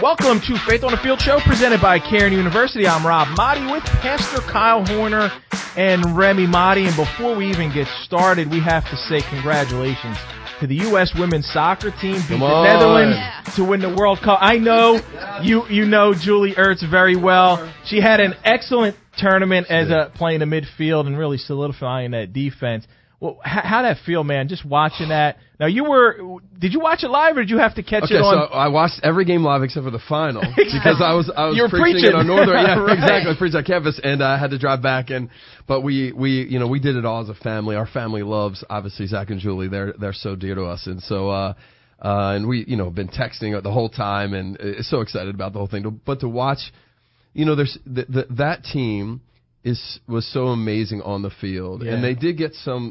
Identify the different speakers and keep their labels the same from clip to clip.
Speaker 1: Welcome to Faith on the Field Show, presented by Cairn University. I'm Rob Motti with Pastor Kyle Horner and Remy Motti. And before we even get started, we have to say congratulations to the U.S. women's soccer team, beat the Netherlands to win the World Cup. I know you know Julie Ertz very well. She had an excellent tournament as playing the midfield and really solidifying that defense. Well, how'd that feel, man, just watching that? Now, did you watch it live or did you have to catch it on?
Speaker 2: So I watched every game live except for the final because I was preaching it on Northern. Yeah, right. Exactly. I preached on campus and I had to drive back. But we did it all as a family. Our family loves, obviously, Zach and Julie. They're so dear to us. And so, and we, been texting the whole time and so excited about the whole thing. But to watch, there's that team was so amazing on the field, and they did get some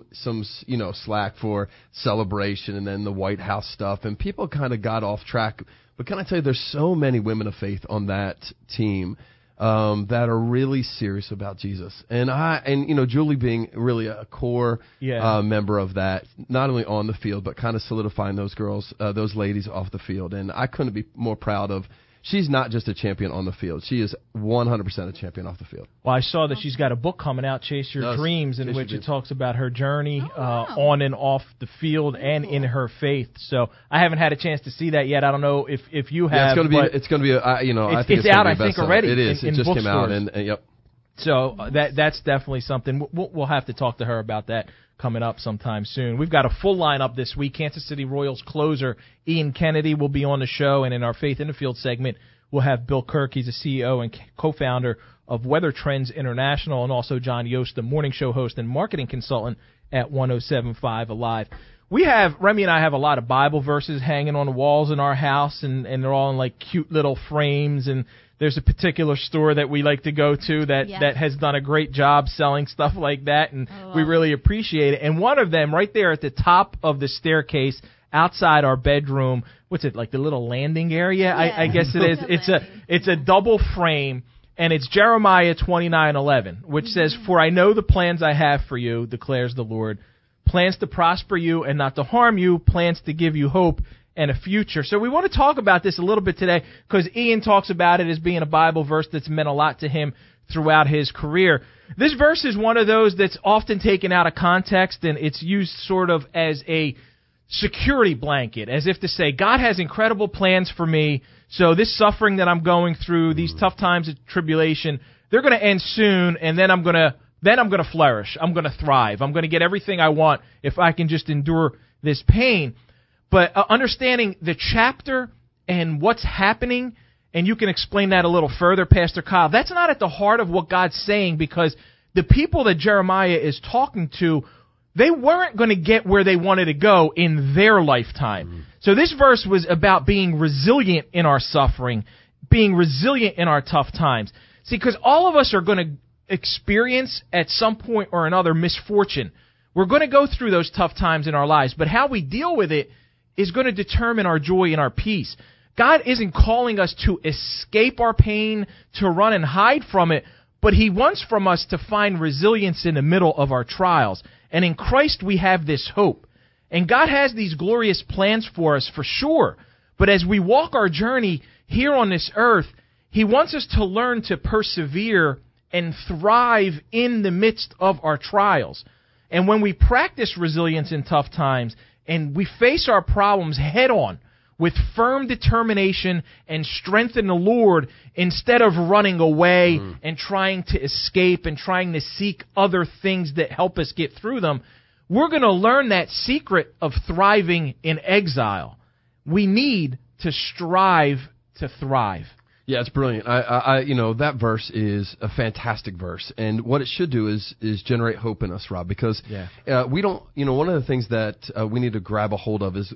Speaker 2: slack for celebration and then the White House stuff, and people kind of got off track. But can I tell you, there's so many women of faith on that team that are really serious about Jesus, and Julie being really a core member of that, not only on the field but kind of solidifying those girls, those ladies off the field, and I couldn't be more proud of. She's not just a champion on the field. She is 100% a champion off the field.
Speaker 1: Well, I saw that she's got a book coming out, Chase Your Dreams, in which it talks about her journey on and off the field and in her faith. So I haven't had a chance to see that yet. I don't know if you have.
Speaker 2: It's going to be. I think
Speaker 1: it's out. I think already.
Speaker 2: It is.
Speaker 1: It
Speaker 2: just came out, and yep.
Speaker 1: So that's definitely something. We'll have to talk to her about that coming up sometime soon. We've got a full lineup this week. Kansas City Royals closer Ian Kennedy will be on the show, and in our Faith in the Field segment, we'll have Bill Kirk. He's the CEO and co-founder of Weather Trends International, and also John Yost, the morning show host and marketing consultant at 107.5 Alive. Remy and I have a lot of Bible verses hanging on the walls in our house, and they're all in like cute little frames, and there's a particular store that we like to go to that has done a great job selling stuff like that, and we really appreciate it. And one of them right there at the top of the staircase outside our bedroom, what's it, like the little landing area? I guess it is. It's a double frame, and it's Jeremiah 29:11, which says, "For I know the plans I have for you, declares the Lord, plans to prosper you and not to harm you, plans to give you hope and a future." So we want to talk about this a little bit today because Ian talks about it as being a Bible verse that's meant a lot to him throughout his career. This verse is one of those that's often taken out of context, and it's used sort of as a security blanket, as if to say, God has incredible plans for me, so this suffering that I'm going through, these tough times of tribulation, they're going to end soon, and then I'm going to flourish. I'm going to thrive. I'm going to get everything I want if I can just endure this pain. But understanding the chapter and what's happening, and you can explain that a little further, Pastor Kyle, that's not at the heart of what God's saying, because the people that Jeremiah is talking to, they weren't going to get where they wanted to go in their lifetime. Mm-hmm. So this verse was about being resilient in our suffering, being resilient in our tough times. See, because all of us are going to experience at some point or another misfortune. We're going to go through those tough times in our lives, but how we deal with it is going to determine our joy and our peace. God isn't calling us to escape our pain, to run and hide from it, but He wants from us to find resilience in the middle of our trials. And in Christ we have this hope. And God has these glorious plans for us for sure. But as we walk our journey here on this earth, He wants us to learn to persevere and thrive in the midst of our trials. And when we practice resilience in tough times, and we face our problems head on with firm determination and strength in the Lord, instead of running away and trying to escape and trying to seek other things that help us get through them, we're going to learn that secret of thriving in exile. We need to strive to thrive.
Speaker 2: Yeah, it's brilliant. That verse is a fantastic verse, and what it should do is generate hope in us, Rob, because we don't. One of the things that we need to grab a hold of is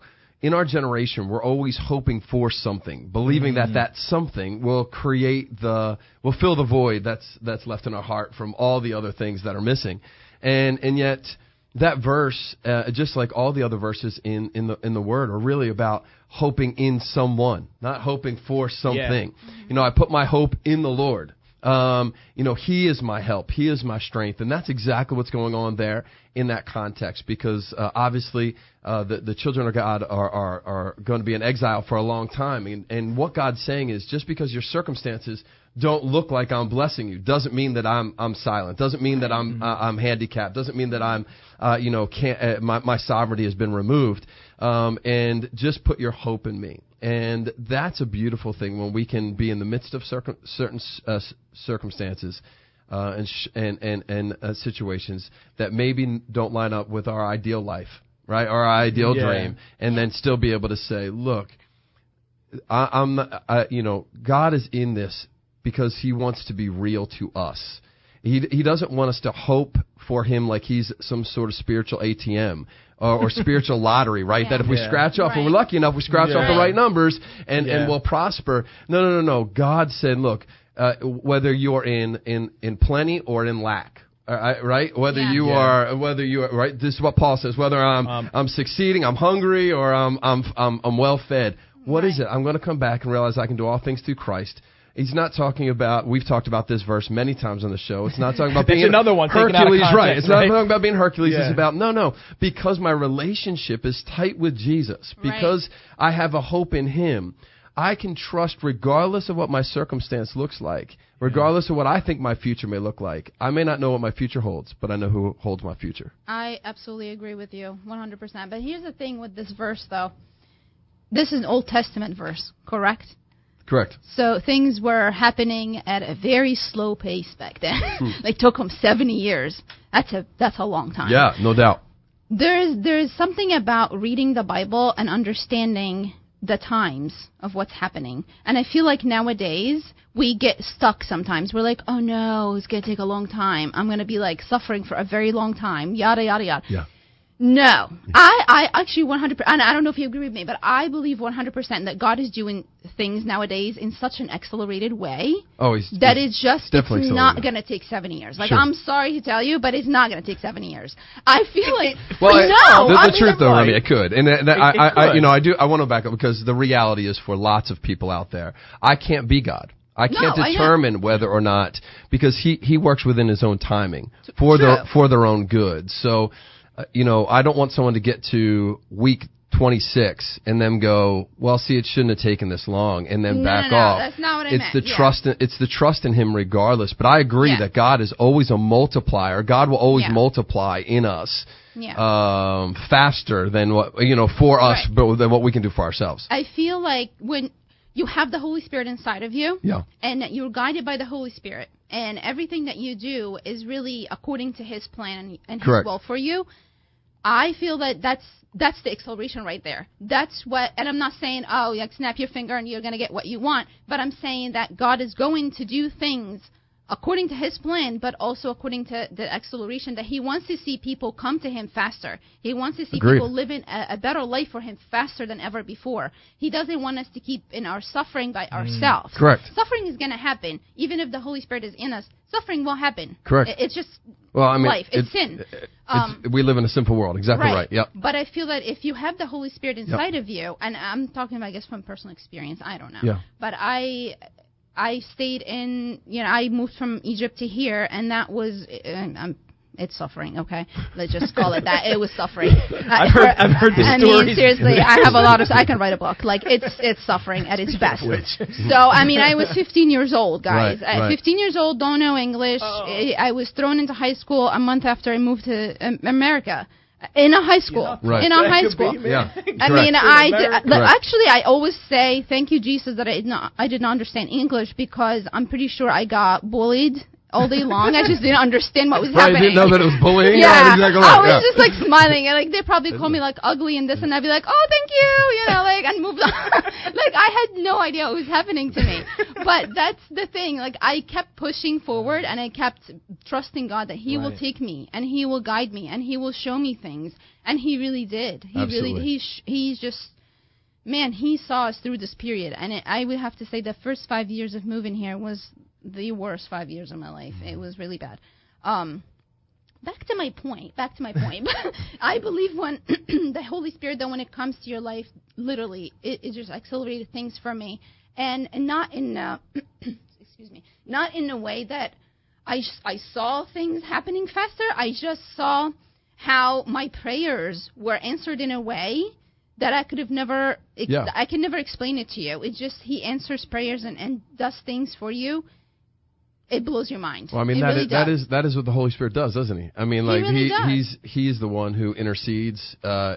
Speaker 2: in our generation, we're always hoping for something, believing that something will will fill the void that's left in our heart from all the other things that are missing, and yet that verse, just like all the other verses in the Word, are really about hoping in someone, not hoping for something. Yeah. I put my hope in the Lord. He is my help. He is my strength. And that's exactly what's going on there in that context, because obviously the children of God are going to be in exile for a long time. And what God's saying is, just because your circumstances don't look like I'm blessing you doesn't mean that I'm silent. Doesn't mean that I'm handicapped. Doesn't mean that I'm my sovereignty has been removed. And just put your hope in me. And that's a beautiful thing when we can be in the midst of certain circumstances and situations that maybe don't line up with our ideal life, right? Our ideal dream, and then still be able to say, look, God is in this because He wants to be real to us. He doesn't want us to hope for Him like He's some sort of spiritual ATM or spiritual lottery, right? That if we scratch off, and we're lucky enough, we scratch off the right numbers and we'll prosper. No. God said, look, whether you're in plenty or in lack, right? Whether you are right. This is what Paul says. Whether I'm succeeding, I'm hungry, or I'm well fed. What is it? I'm going to come back and realize I can do all things through Christ. He's not talking about, we've talked about this verse many times on the show. It's not talking about being
Speaker 1: another one
Speaker 2: Hercules,
Speaker 1: context,
Speaker 2: right? It's not talking about being Hercules.
Speaker 1: Yeah.
Speaker 2: It's about, no, because my relationship is tight with Jesus, because I have a hope in Him, I can trust regardless of what my circumstance looks like, regardless of what I think my future may look like. I may not know what my future holds, but I know who holds my future.
Speaker 3: I absolutely agree with you, 100%. But here's the thing with this verse, though. This is an Old Testament verse, correct?
Speaker 2: Correct.
Speaker 3: So things were happening at a very slow pace back then. Like took them 70 years. That's a long time.
Speaker 2: Yeah, no doubt.
Speaker 3: There's something about reading the Bible and understanding the times of what's happening. And I feel like nowadays we get stuck sometimes. We're like, oh no, it's going to take a long time. I'm going to be like suffering for a very long time. Yada, yada, yada. Yeah. No, I actually 100%, and I don't know if you agree with me, but I believe 100% that God is doing things nowadays in such an accelerated way that it's not going to take 7 years. Like, I'm sorry to tell you, but it's not going to take 7 years. I feel like,
Speaker 2: the truth though, Remy, it could. And I want to back up, because the reality is for lots of people out there, I can't be God. I can't determine whether or not, because he works within His own timing for their own good. So, I don't want someone to get to week 26 and then go, well, see, it shouldn't have taken this long, and then back off.
Speaker 3: That's not what I meant.
Speaker 2: It's the trust in Him regardless. But I agree that God is always a multiplier. God will always multiply in us faster than what for us, but than what we can do for ourselves.
Speaker 3: I feel like when you have the Holy Spirit inside of you, and that you're guided by the Holy Spirit, and everything that you do is really according to His plan and His will for you, I feel that that's the acceleration right there. That's what, and I'm not saying, snap your finger and you're going to get what you want, but I'm saying that God is going to do things according to His plan, but also according to the acceleration that He wants to see people come to Him faster. He wants to see people living a better life for Him faster than ever before. He doesn't want us to keep in our suffering by ourselves.
Speaker 2: Correct.
Speaker 3: Suffering is going to happen. Even if the Holy Spirit is in us, suffering will happen.
Speaker 2: Correct.
Speaker 3: It's just life. It's sin.
Speaker 2: We live in a simple world. Exactly right. Yep.
Speaker 3: But I feel that if you have the Holy Spirit inside of you, and I'm talking about, I guess, from personal experience, I don't know. Yeah. But I stayed in, I moved from Egypt to here, and that was, it's suffering, okay? Let's just call it that. It was suffering.
Speaker 1: I've heard the stories.
Speaker 3: I mean, seriously, I have a lot of, I can write a book. Like, it's suffering at its best. So, I mean, I was 15 years old, guys. At 15 years old, don't know English. I was thrown into high school a month after I moved to America. In a high school. In a high school. I mean, actually, I always say thank you, Jesus, that I did not understand English, because I'm pretty sure I got bullied all day long. I just didn't understand what was happening.
Speaker 2: I didn't know that it was bullying?
Speaker 3: Yeah. Exactly I was just like smiling, and like they probably call me like ugly and this, and I'd be like, oh, thank you, and moved on. Like I had no idea what was happening to me. But that's the thing. Like I kept pushing forward, and I kept trusting God that He will take me, and He will guide me, and He will show me things. And He really did. He's just, man, He saw us through this period. And I would have to say the first 5 years of moving here was the worst 5 years of my life. It was really bad. Back to my point. I believe when the Holy Spirit, though, when it comes to your life, literally, it just accelerated things for me. And not in, not in a way that I saw things happening faster. I just saw how my prayers were answered in a way that I could have never, I can never explain it to you. It's just he answers prayers and does things for you. It blows your mind.
Speaker 2: Well, I mean, that is what the Holy Spirit does, doesn't he? I mean, like he's the one who intercedes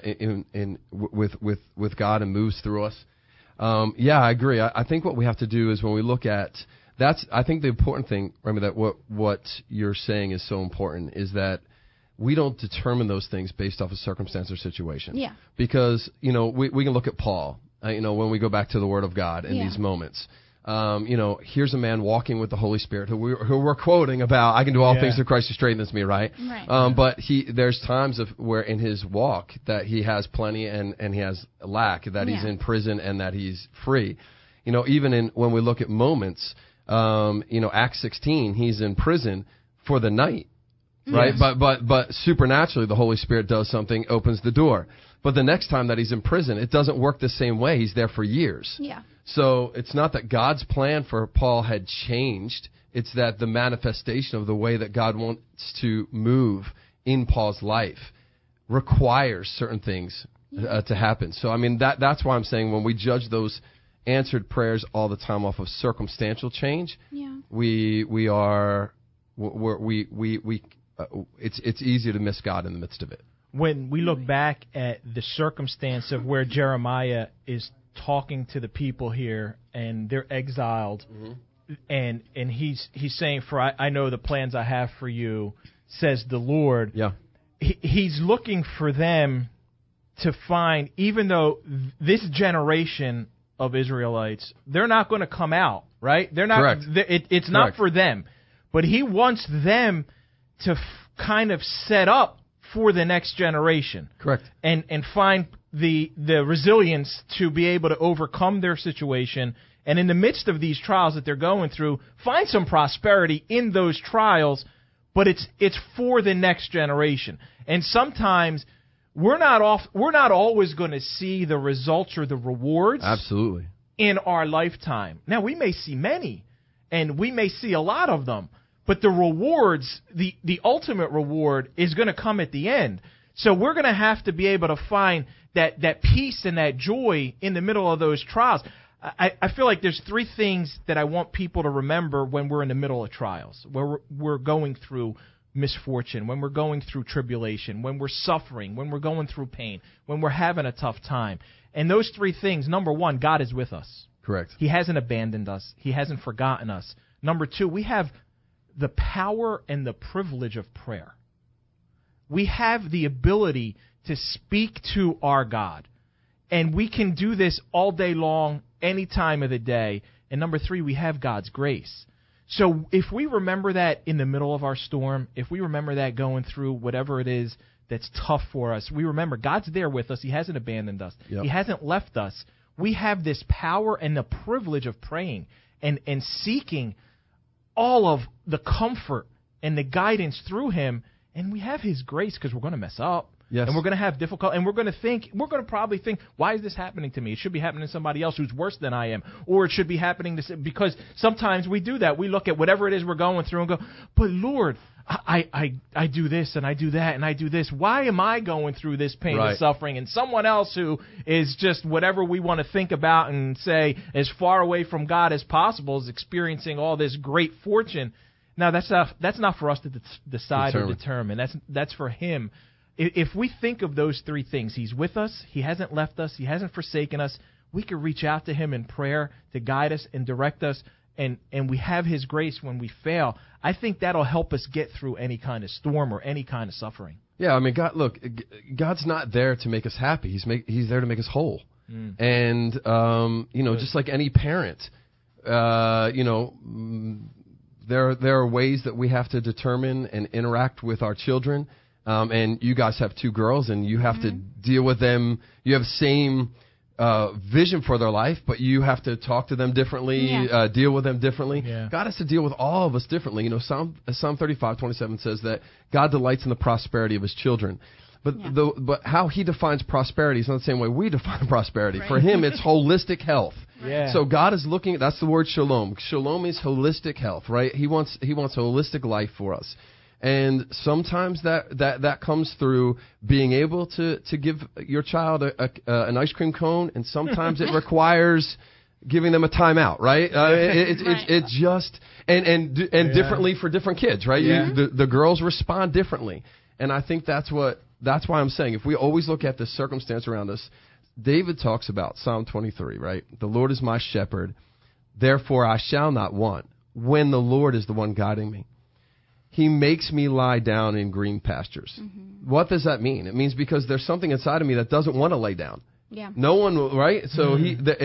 Speaker 2: with God and moves through us. I agree. I think what we have to do is when we look at I think the important thing, remember that what you're saying is so important is that we don't determine those things based off of circumstance or situation. Yeah. Because, we can look at Paul, when we go back to the Word of God in these moments. Here's a man walking with the Holy Spirit who we're quoting about, I can do all things through Christ who strengthens me, right? But there's times where in his walk that he has plenty and he has lack, that he's in prison and that he's free. Even when we look at moments, Acts 16, he's in prison for the night. Right, yes. But supernaturally, the Holy Spirit does something, opens the door. But the next time that he's in prison, it doesn't work the same way. He's there for years. Yeah. So it's not that God's plan for Paul had changed. It's that the manifestation of the way that God wants to move in Paul's life requires certain things to happen. So I mean that's why I'm saying when we judge those answered prayers all the time off of circumstantial change, it's easy to miss God in the midst of it.
Speaker 1: When we look back at the circumstance of where Jeremiah is talking to the people here and they're exiled, and he's saying, "For I know the plans I have for you," says the Lord. Yeah. He's looking for them to find, even though this generation of Israelites, they're not going to come out, right? They're not. Correct. It's not for them, but he wants them to kind of set up for the next generation. Correct. And find the resilience to be able to overcome their situation, and in the midst of these trials that they're going through, find some prosperity in those trials, but it's for the next generation. And sometimes we're not always going to see the results or the rewards absolutely in our lifetime. Now, we may see many, and we may see a lot of them, but the rewards, the ultimate reward is going to come at the end. So we're going to have to be able to find that peace and that joy in the middle of those trials. I feel like there's three things that I want people to remember when we're in the middle of trials, where we're going through misfortune, when we're going through tribulation, when we're suffering, when we're going through pain, when we're having a tough time. And those three things, number one, God is with us. Correct. He hasn't abandoned us. He hasn't forgotten us. Number two, we have the power and the privilege of prayer. We have the ability to speak to our God. And we can do this all day long, any time of the day. And number three, we have God's grace. So if we remember that in the middle of our storm, if we remember that going through whatever it is that's tough for us, we remember God's there with us. He hasn't abandoned us. Yep. He hasn't left us. We have this power and the privilege of praying and seeking all of the comfort and the guidance through Him. And we have His grace because we're going to mess up. Yes. And we're going to have difficult, and we're going to probably think, why is this happening to me? It should be happening to somebody else who's worse than I am. Or it should be happening to, because sometimes we do that. We look at whatever it is we're going through and go, but Lord, I do this and I do that and I do this. Why am I going through this pain and suffering? And someone else who is just whatever we want to think about and say as far away from God as possible is experiencing all this great fortune. Now, that's not for us to decide or determine. That's for Him. If we think of those three things, He's with us, He hasn't left us, He hasn't forsaken us, we can reach out to Him in prayer to guide us and direct us, and we have His grace when we fail. I think that'll help us get through any kind of storm or any kind of suffering. Yeah, I mean, God's not there to make us happy. He's there to make us whole. And, just like any parent, there are ways that we have to determine and interact with our children. And you guys have two girls, and you have to deal with them. You have the same vision for their life, but you have to talk to them differently, deal with them differently. Yeah. God has to deal with all of us differently. Psalm 35:27 says that God delights in the prosperity of His children. But but how He defines prosperity is not the same way we define prosperity. Right. For Him, it's holistic health. Yeah.
Speaker 2: So God is looking. That's the word shalom. Shalom is holistic health, right? He wants holistic life for us. And sometimes that comes through being able to give your child an ice cream cone, and sometimes it requires giving them a timeout, right? It just and differently for different kids, right?
Speaker 1: Yeah.
Speaker 2: The girls respond differently, and I think that's why I'm saying if we always look at the circumstance around us, David talks about Psalm 23, right? The Lord is my shepherd, therefore I shall not want. When the Lord is the one guiding me. He makes me lie down in green pastures. Mm-hmm. What does that mean? It means because there's something inside of me that doesn't want to lay down.
Speaker 3: Yeah.
Speaker 2: No one will, right? So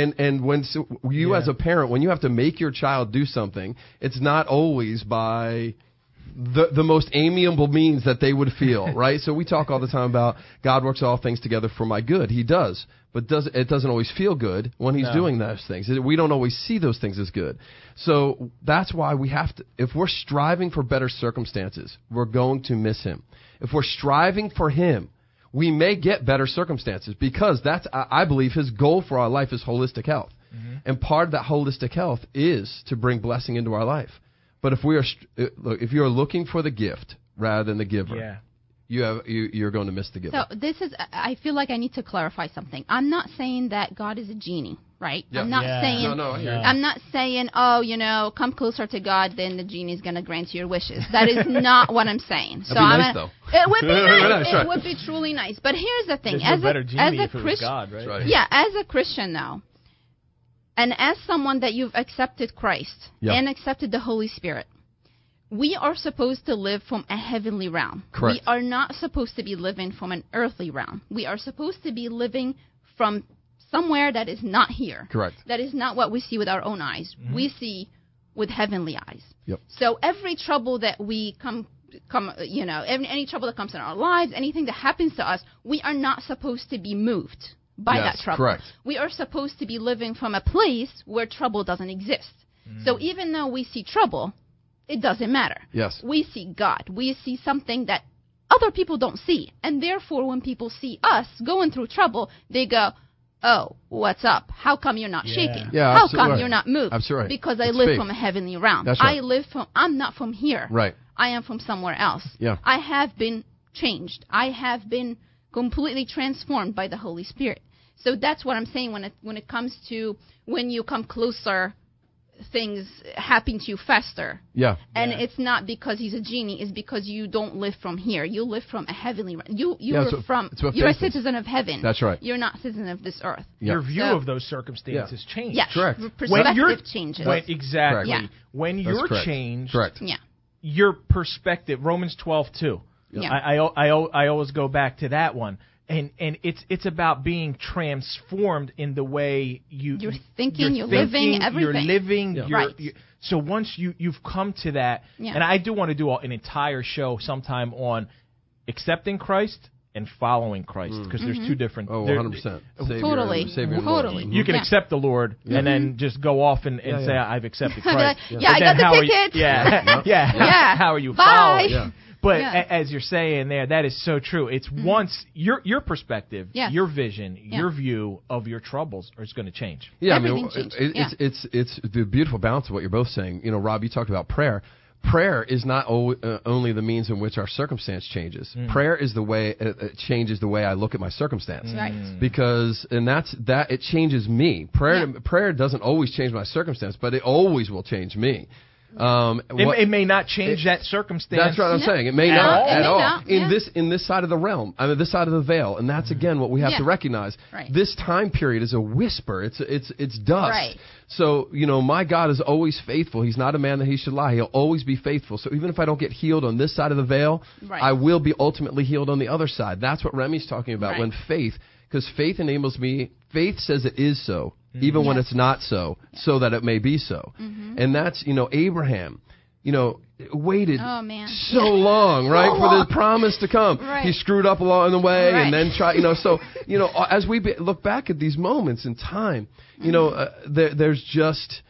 Speaker 2: you as a parent, when you have to make your child do something, it's not always by the most amiable means that they would feel, right? So we talk all the time about God works all things together for my good. He does. But it doesn't always feel good when he's doing those things. We don't always see those things as good. So that's why we have to, if we're striving for better circumstances, we're going to miss him. If we're striving for him, we may get better circumstances because that's, I believe, his goal for our life is holistic health. Mm-hmm. And part of that holistic health is to bring blessing into our life. But if you're looking for the gift rather than the giver, you're going to miss the giver.
Speaker 3: So I feel like I need to clarify something. I'm not saying that God is a genie, right?
Speaker 2: Yeah.
Speaker 3: I'm not saying. I'm not saying, come closer to God, then the genie is going to grant you your wishes. That is not what I'm saying.
Speaker 2: That'd be nice, though.
Speaker 3: It would be nice.
Speaker 2: Right.
Speaker 3: It would be truly nice. But here's the thing:
Speaker 1: as a Christian, God, right?
Speaker 3: Yeah, as a Christian now, and as someone that you've accepted Christ and accepted the Holy Spirit. We are supposed to live from a heavenly realm.
Speaker 2: Correct.
Speaker 3: We are not supposed to be living from an earthly realm. We are supposed to be living from somewhere that is not here.
Speaker 2: Correct.
Speaker 3: That is not what we see with our own eyes. Mm-hmm. We see with heavenly eyes.
Speaker 2: Yep.
Speaker 3: So every trouble that we any trouble that comes in our lives, anything that happens to us, we are not supposed to be moved by that trouble.
Speaker 2: Correct.
Speaker 3: We are supposed to be living from a place where trouble doesn't exist. Mm. So even though we see trouble, it doesn't matter.
Speaker 2: Yes.
Speaker 3: We see God. We see something that other people don't see. And therefore, when people see us going through trouble, they go, oh, what's up? How come you're not shaking?
Speaker 2: Yeah,
Speaker 3: how come you're not moved?
Speaker 2: Absolutely right.
Speaker 3: Because I live from a heavenly realm.
Speaker 2: That's right.
Speaker 3: I'm not from here.
Speaker 2: Right.
Speaker 3: I am from somewhere else.
Speaker 2: Yeah.
Speaker 3: I have been changed. I have been completely transformed by the Holy Spirit. So that's what I'm saying when it comes to when you come closer, things happen to you faster.
Speaker 2: Yeah.
Speaker 3: And it's not because he's a genie, it's because you don't live from here. You live from a heavenly you're a citizen of heaven.
Speaker 2: That's right.
Speaker 3: You're not citizen of this earth.
Speaker 1: Yeah. Your view of those circumstances changes.
Speaker 3: Yeah.
Speaker 2: Correct.
Speaker 3: Perspective changes.
Speaker 1: Exactly.
Speaker 3: Yeah.
Speaker 1: When you're changed,
Speaker 2: correct.
Speaker 3: Yeah.
Speaker 1: Your perspective, Romans 12:2.
Speaker 3: Yeah.
Speaker 1: I always go back to that one. And it's about being transformed in the way you're thinking, you're living, everything. You're living.
Speaker 3: Yeah. Right.
Speaker 1: So once you've come to that, and I do want to do an entire show sometime on accepting Christ and following Christ, because there's two different.
Speaker 2: Oh, 100%.
Speaker 3: Totally.
Speaker 2: Totally.
Speaker 1: You can accept the Lord and then just go off and say, I've accepted Christ.
Speaker 3: I got the ticket.
Speaker 1: Yeah. How are you
Speaker 3: Bye.
Speaker 1: following? Yeah. But as you're saying there, that is so true. It's once your perspective, your vision, your view of your troubles is going to change.
Speaker 2: Yeah,
Speaker 3: everything
Speaker 2: it's the beautiful balance of what you're both saying. You know, Rob, you talked about prayer. Prayer is not only the means in which our circumstance changes. Prayer is the way it changes the way I look at my circumstance.
Speaker 3: Right.
Speaker 2: Because it changes me. Prayer doesn't always change my circumstance, but it always will change me.
Speaker 1: It may not change that circumstance.
Speaker 2: That's what I'm saying. It may not at all.
Speaker 3: Yeah.
Speaker 2: In this side of the realm, this side of the veil, and that's again what we have to recognize.
Speaker 3: Right.
Speaker 2: This time period is a whisper. It's dust.
Speaker 3: Right.
Speaker 2: So my God is always faithful. He's not a man that he should lie. He'll always be faithful. So even if I don't get healed on this side of the veil, I will be ultimately healed on the other side. That's what Remy's talking about when faith. Because faith enables me. Faith says it is so, even when it's not so, so that it may be so. Mm-hmm. And that's, Abraham, waited so long, right, for the promise to come.
Speaker 3: Right.
Speaker 2: He screwed up along the way and then tried, so, as we look back at these moments in time, there's just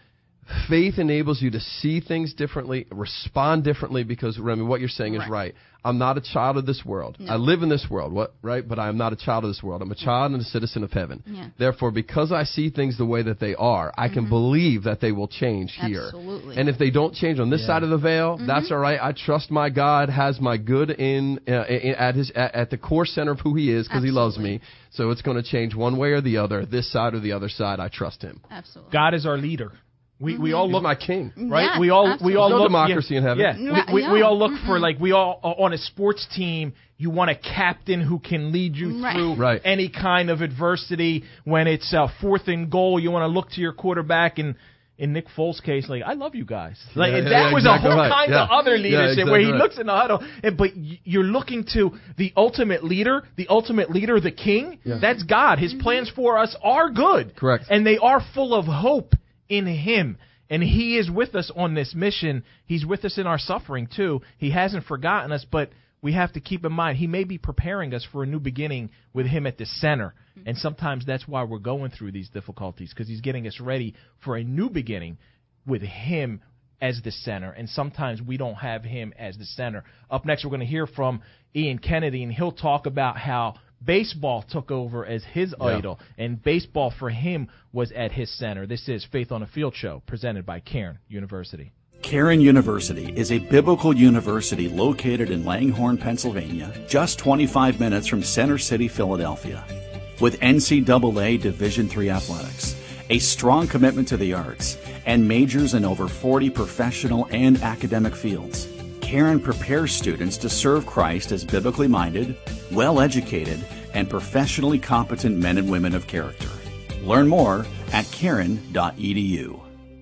Speaker 2: Faith enables you to see things differently, respond differently, because, Remy, what you're saying is right. I'm not a child of this world. No. I live in this world, right? But I am not a child of this world. I'm a child and a citizen of heaven. Yeah. Therefore, because I see things the way that they are, I can believe that they will change here.
Speaker 3: Absolutely.
Speaker 2: And if they don't change on this side of the veil, that's all right. I trust my God has my good at the core center of who He is, because He loves me. So it's going to change one way or the other, this side or the other side. I trust Him.
Speaker 3: Absolutely.
Speaker 1: God is our leader. We all look.
Speaker 2: He's my king,
Speaker 1: right?
Speaker 3: Yeah,
Speaker 1: we all
Speaker 2: no
Speaker 1: look.
Speaker 2: democracy in heaven.
Speaker 1: Yeah, we all look for, like, we all on a sports team. You want a captain who can lead you through any kind of adversity. When it's 4th and goal, you want to look to your quarterback. And in Nick Foles' case, like, I love you guys. Like that was a whole kind of other leadership where he looks in the huddle. But you're looking to the ultimate leader, the king. Yeah. That's God. His plans for us are good.
Speaker 2: Correct.
Speaker 1: And they are full of hope in Him, and He is with us on this mission. He's with us in our suffering too. He hasn't forgotten us, but we have to keep in mind He may be preparing us for a new beginning with Him at the center. And sometimes that's why we're going through these difficulties, because He's getting us ready for a new beginning with Him as the center. And sometimes we don't have Him as the center. Up next, we're going to hear from Ian Kennedy, and he'll talk about how baseball took over as his idol, and baseball for him was at his center. This is Faith on the Field show, presented by Cairn University.
Speaker 4: Cairn University is a biblical university located in Langhorne, Pennsylvania, just 25 minutes from Center City, Philadelphia. With NCAA Division III athletics, a strong commitment to the arts, and majors in over 40 professional and academic fields, Cairn prepares students to serve Christ as biblically minded, well-educated, and professionally competent men and women of character. Learn more at cairn.edu.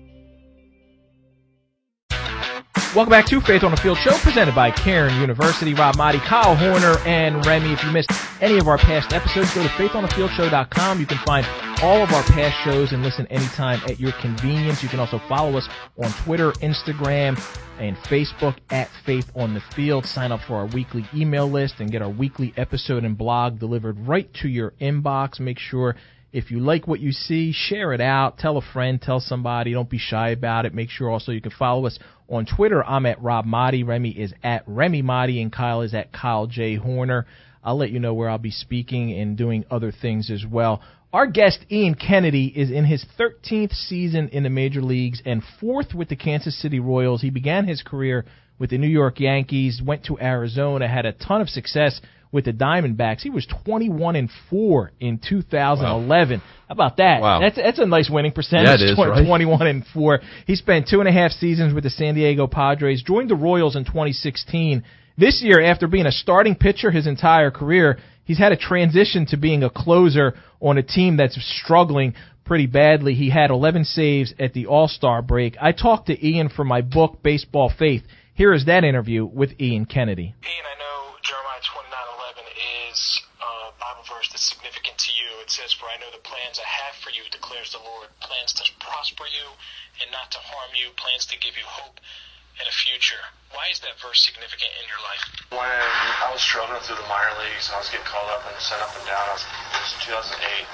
Speaker 1: Welcome back to Faith on the Field show, presented by Cairn University. Rob Motti, Kyle Horner, and Remy. If you missed any of our past episodes, go to faithonthefieldshow.com. You can find all of our past shows and listen anytime at your convenience. You can also follow us on Twitter, Instagram, and Facebook at Faith on the Field. Sign up for our weekly email list and get our weekly episode and blog delivered right to your inbox. Make sure, if you like what you see, share it out. Tell a friend, tell somebody. Don't be shy about it. Make sure also you can follow us on Twitter. I'm at Rob Motti. Remy is at Remy Motti, and Kyle is at Kyle J. Horner. I'll let you know where I'll be speaking and doing other things as well. Our guest, Ian Kennedy, is in his 13th season in the major leagues and 4th with the Kansas City Royals. He began his career with the New York Yankees, went to Arizona, had a ton of success with the Diamondbacks. He was 21-4 in 2011. Wow. How about that?
Speaker 2: Wow.
Speaker 1: That's a nice winning percentage.
Speaker 2: Yeah, it is, right?
Speaker 1: 21-4. He spent 2.5 seasons with the San Diego Padres, joined the Royals in 2016. This year, after being a starting pitcher his entire career, he's had a transition to being a closer on a team that's struggling pretty badly. He had 11 saves at the All-Star break. I talked to Ian for my book, Baseball Faith. Here is that interview with Ian Kennedy.
Speaker 5: Ian, I know Jeremiah 29:11 is a Bible verse that's significant to you. It says, "For I know the plans I have for you, declares the Lord, plans to prosper you and not to harm you, plans to give you hope and a future." Why is that verse significant in your life? When I was struggling through the minor leagues, I was getting called up and sent up and down. It was 2008.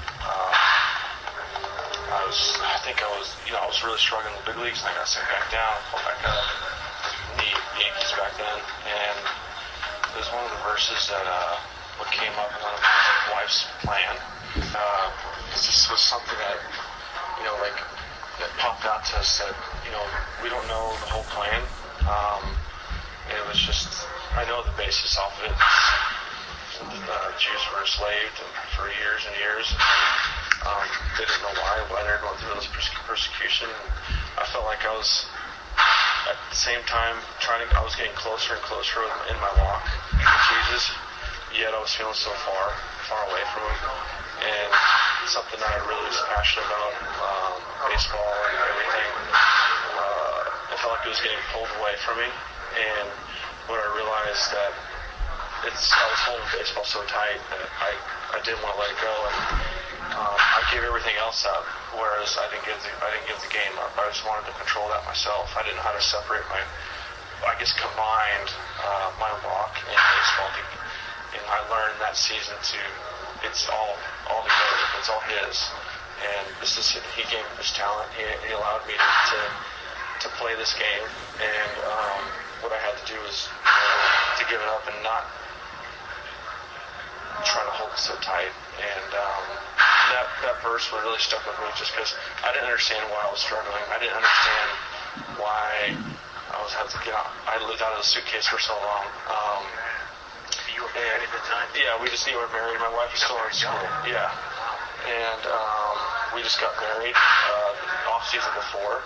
Speaker 5: I was really struggling in the big leagues, and I got sent back down, called back up, the Yankees back then, and it was one of the verses that what came up in my wife's plan. This was something that, that popped out to us that, we don't know the whole plan. And it was just, I know the basis off of it. Jews were enslaved for years and years. They didn't know why they were going through this persecution. I felt like I was, at the same time, I was getting closer and closer in my walk with Jesus, yet I was feeling so far away from Him. And something that I really was passionate about, baseball and everything, I felt like it was getting pulled away from me. And when I realized that I was holding baseball so tight that I didn't want to let it go, and I gave everything else up. Whereas I didn't give the game up. I just wanted to control that myself. I didn't know how to separate combined my walk in baseball. And I learned that season it's all together. It's all His. and he gave me this talent. He allowed me to play this game, and what I had to do was to give it up and not try to hold it so tight. And that verse really stuck with me just because I didn't understand why I was struggling. I didn't understand why I was having to get out. I lived out of the suitcase for so long.
Speaker 6: You were married at the time?
Speaker 5: Yeah, we just were married. My wife was still in school. Yeah. And we just got married off season before.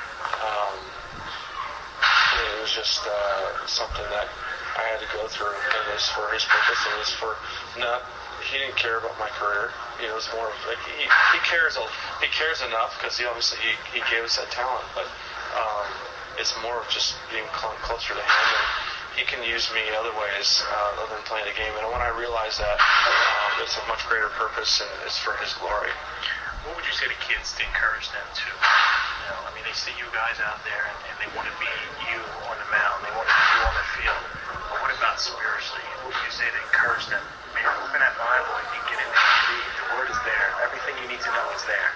Speaker 5: It was just something that I had to go through, and it was for his purpose. It was for he didn't care about my career. It was more of like he cares enough because he gave us that talent, but it's more of just being closer to him, and he can use me other ways other than playing the game. And when I realized that it's a much greater purpose and it's for his glory.
Speaker 6: What would you say to kids to encourage them to? I mean, they see you guys out there and they want to be you on the mound. They want to be you on the field. But what about spiritually? What would you say to encourage them? Man, open that Bible and you get in there and read. The Word is there. Everything you need to know is there.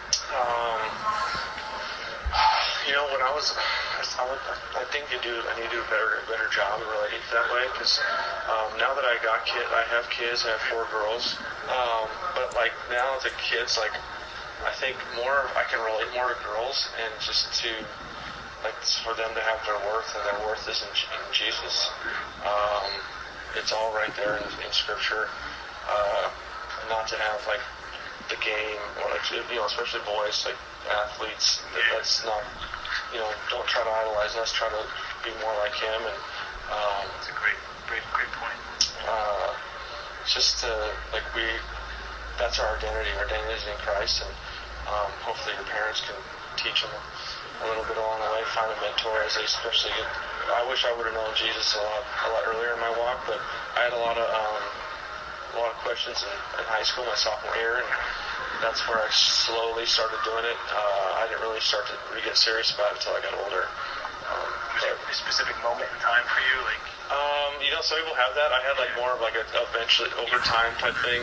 Speaker 5: When I think I need to do a better job of relating to that way, because now that I have kids, I have 4 girls, but like now the kids, like I think I can relate more to girls, and just to like for them to have their worth, and their worth is in Jesus. It's all right there in Scripture. Not to have like the game, or like especially boys, like athletes. That's not. Don't try to idolize us. Try to be more like him. And
Speaker 6: that's a great point.
Speaker 5: Just that's our identity. Our identity is in Christ, and hopefully your parents can teach them a little bit along the way. Find a mentor as they especially get. I wish I would have known Jesus a lot earlier in my walk, but I had a lot of questions in high school, my sophomore year, and that's where I slowly started doing it. I didn't really start to get serious about it until I got older.
Speaker 6: Was there a specific moment in time for you?
Speaker 5: Some people have that. I had like more of like a eventually overtime type thing.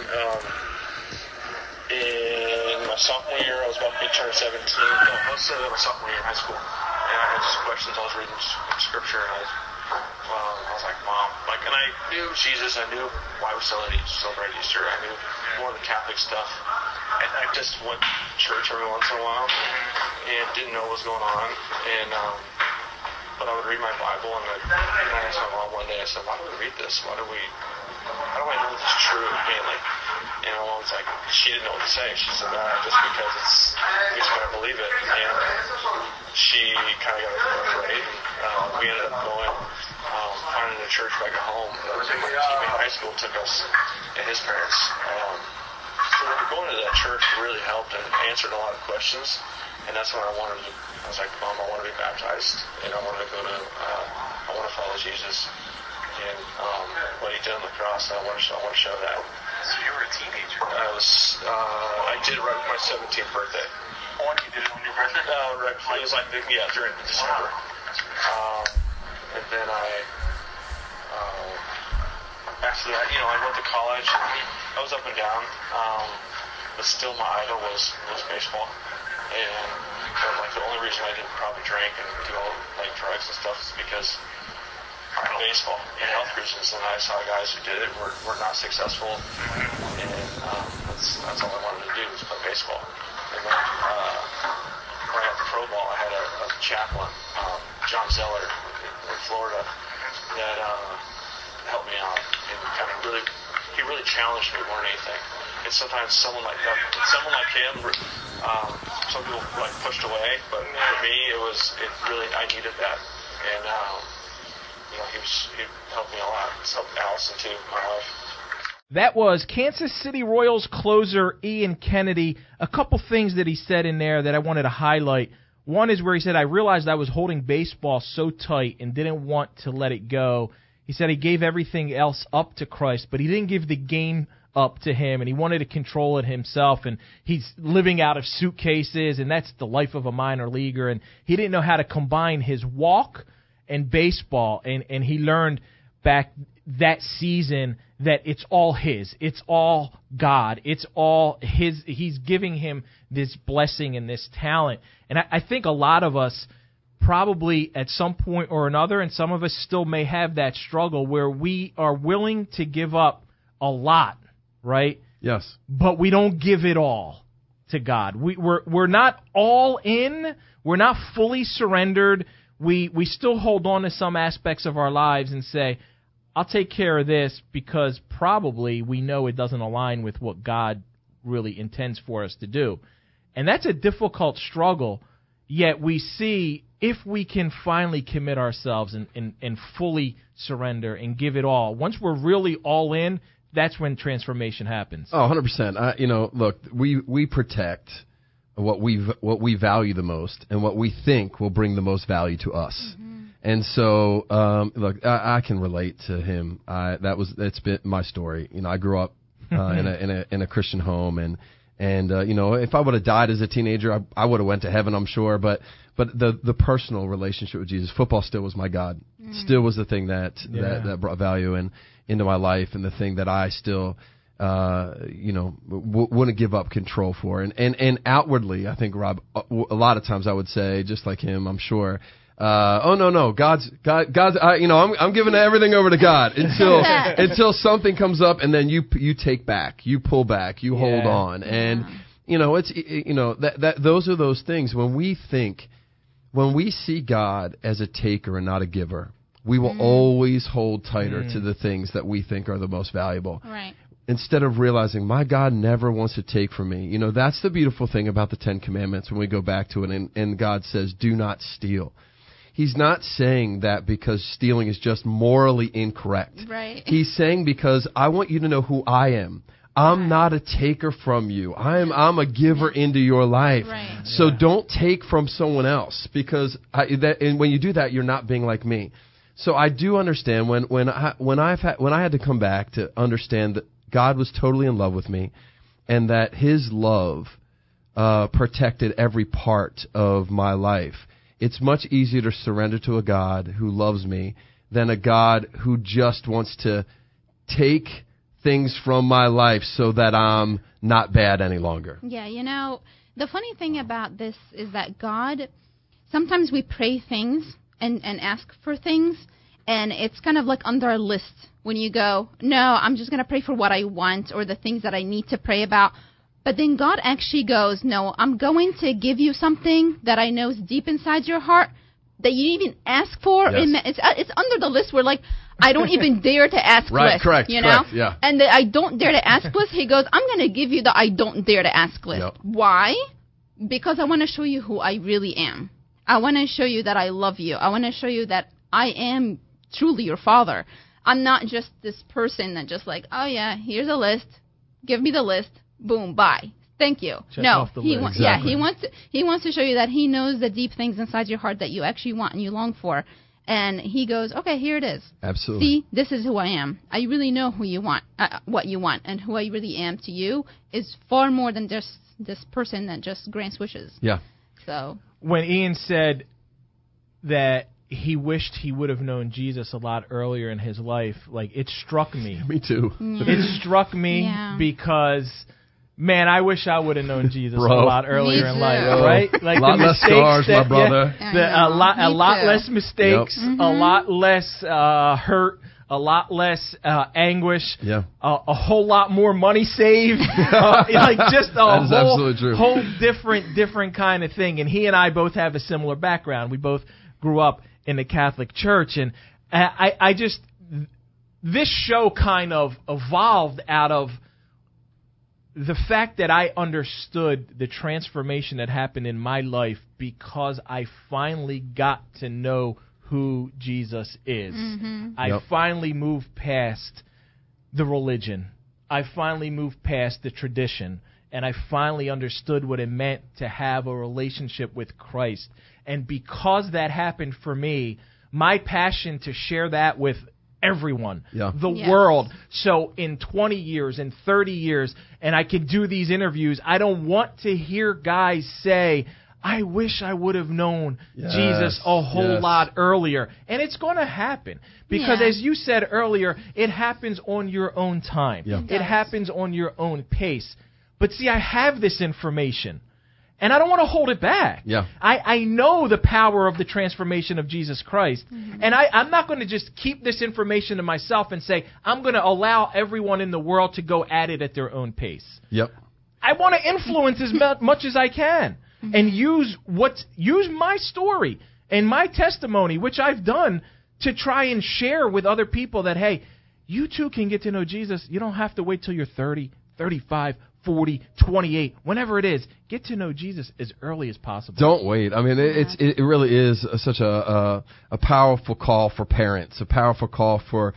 Speaker 5: In my sophomore year, I was about to turn 17. No, I was my sophomore year in high school, and I had just questions. I was reading Scripture, and I was like, Mom, and I knew Jesus. I knew why we celebrate Easter. I knew more of the Catholic stuff. And I just went to church every once in a while and didn't know what was going on. And but I would read my Bible, and I asked my mom one day, I said, why do we read this? How do I know this is true? And my mom's like, she didn't know what to say. She said, just because we just gotta believe it. And she kind of got afraid. We ended up going, finding a church back at home. My teammate in high school took us and his parents. So going to that church really helped and answered a lot of questions, and that's when I was like, Mom, I want to be baptized, and I want to follow Jesus, and what he did on the cross, I want to show that.
Speaker 6: So you were a teenager?
Speaker 5: I did it right for my 17th birthday.
Speaker 6: Oh, you did it on your birthday?
Speaker 5: It was like, during December. And then after that, I went to college. I was up and down, but still my idol was baseball. And like the only reason I didn't probably drink and do all like drugs and stuff is because of baseball and health reasons. And I saw guys who did it were not successful, and that's all I wanted to do was play baseball. And then when I got to pro ball, I had a chaplain, John Zeller in Florida, that helped me out and kind of he really challenged me more than anything. And sometimes someone like him, some people like pushed away, but for me I needed that, and he helped me a lot. He's helped Allison too, my wife.
Speaker 1: That was Kansas City Royals closer Ian Kennedy. A couple things that he said in there that I wanted to highlight. One is where he said, I realized I was holding baseball so tight and didn't want to let it go. He said he gave everything else up to Christ, but he didn't give the game up to him, and he wanted to control it himself, and he's living out of suitcases, and that's the life of a minor leaguer, and he didn't know how to combine his walk and baseball, and he learned back that season that it's all his. It's all God. It's all his. He's giving him this blessing and this talent. And I think a lot of us probably at some point or another, and some of us still may have that struggle where we are willing to give up a lot, right?
Speaker 2: Yes.
Speaker 1: But we don't give it all to God. We're not all in. We're not fully surrendered. We still hold on to some aspects of our lives and say, I'll take care of this because probably we know it doesn't align with what God really intends for us to do. And that's a difficult struggle, yet we see if we can finally commit ourselves and fully surrender and give it all. Once we're really all in, that's when transformation happens.
Speaker 2: Oh, 100%. Look, we protect what we value the most and what we think will bring the most value to us. Mm-hmm. And so, look, I can relate to him. It's been my story. I grew up in a Christian home, and if I would have died as a teenager, I would have went to heaven, I'm sure. But the personal relationship with Jesus, football still was my God. Still was the thing that brought value into my life, and the thing that I still wouldn't give up control for. And outwardly, I think, Rob, a lot of times I would say, just like him, I'm sure, no, God's, I'm giving everything over to God until something comes up, and then you take back, you pull back, you hold on. And, those are those things when we see God as a taker and not a giver, we will always hold tighter to the things that we think are the most valuable.
Speaker 3: Right.
Speaker 2: Instead of realizing my God never wants to take from me. That's the beautiful thing about the 10 Commandments when we go back to it, and God says, do not steal. He's not saying that because stealing is just morally incorrect.
Speaker 3: Right.
Speaker 2: He's saying because I want you to know who I am. I'm not a taker from you. I'm a giver into your life. Right. So don't take from someone else, because and when you do that, you're not being like me. So I do understand when I had to come back to understand that God was totally in love with me, and that His love protected every part of my life. It's much easier to surrender to a God who loves me than a God who just wants to take things from my life so that I'm not bad any longer.
Speaker 3: Yeah, the funny thing about this is that God, sometimes we pray things and ask for things, and it's kind of like under a list. When you go, no, I'm just going to pray for what I want or the things that I need to pray about. But then God actually goes, no, I'm going to give you something that I know is deep inside your heart that you didn't even ask for. Yes. It's under the list where, I don't even dare to ask list.
Speaker 2: Correct, yeah.
Speaker 3: And the I don't dare to ask list, He goes, I'm going to give you the I don't dare to ask list. Yep. Why? Because I want to show you who I really am. I want to show you that I love you. I want to show you that I am truly your Father. I'm not just this person that just oh yeah, here's a list. Give me the list. Boom, bye. Thank you.
Speaker 1: Check off the list.
Speaker 2: Exactly.
Speaker 3: He wants to show you that He knows the deep things inside your heart that you actually want and you long for. And He goes, okay, here it is.
Speaker 2: Absolutely.
Speaker 3: See, this is who I am. I really know who you want, what you want, and who I really am to you is far more than just this person that just grants wishes.
Speaker 2: Yeah.
Speaker 3: So
Speaker 1: when Ian said that he wished he would have known Jesus a lot earlier in his life, it struck me.
Speaker 2: Me too.
Speaker 3: Yeah.
Speaker 1: It struck me because, man, I wish I would have known Jesus a lot earlier in life, right?
Speaker 2: A lot less scars, my brother.
Speaker 1: A lot less mistakes, a lot less hurt, a lot less anguish, a whole lot more money saved, just a whole different kind of thing. And he and I both have a similar background. We both grew up in the Catholic Church, and I just, this show kind of evolved out of the fact that I understood the transformation that happened in my life because I finally got to know who Jesus is. Mm-hmm. I finally moved past the religion. I finally moved past the tradition. And I finally understood what it meant to have a relationship with Christ. And because that happened for me, my passion to share that with everyone, the world. So in 20 years, in 30 years, and I could do these interviews, I don't want to hear guys say, I wish I would have known Jesus a whole lot earlier. And it's going to happen. Because as you said earlier, it happens on your own time. Yeah. It happens on your own pace. But see, I have this information. And I don't want to hold it back. Yeah. I know the power of the transformation of Jesus Christ. Mm-hmm. And I'm not going to just keep this information to myself and say, I'm going to allow everyone in the world to go at it at their own pace. Yep. I want to influence as much as I can. And use my story and my testimony, which I've done, to try and share with other people that, hey, you too can get to know Jesus. You don't have to wait till you're 30, 35, 40, 28, whenever it is. Get to know Jesus as early as possible.
Speaker 2: Don't wait. I mean, it really is such a powerful call for parents, a powerful call for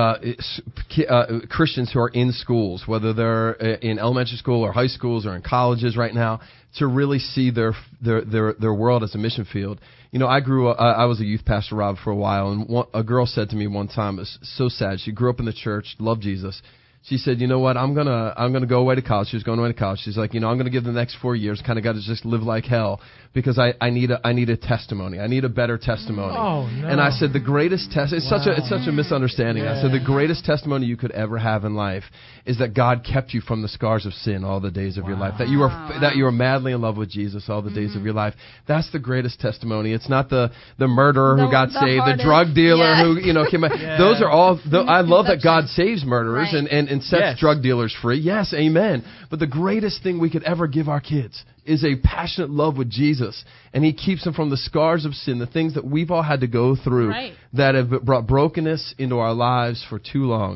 Speaker 2: Christians who are in schools, whether they're in elementary school or high schools or in colleges right now, to really see their world as a mission field. You know, I was a youth pastor, Rob, for a while, and a girl said to me one time, it was so sad. She grew up in the church, loved Jesus. She said, you know what, I'm gonna go away to college. She was going away to college. She's like, I'm gonna give the next 4 years, kind of got to just live like hell, because I need a testimony. I need a better testimony. Oh, no. And I said, the greatest it's such a misunderstanding. Yeah. I said, the greatest testimony you could ever have in life is that God kept you from the scars of sin all the days of your life. That you were madly in love with Jesus all the days of your life. That's the greatest testimony. It's not the murderer who got saved, hardest. The drug dealer who came out. Yeah. Those are all. I love that God saves murderers and sets drug dealers free. Yes, amen. But the greatest thing we could ever give our kids is a passionate love with Jesus. And He keeps them from the scars of sin, the things that we've all had to go through that have brought brokenness into our lives for too long.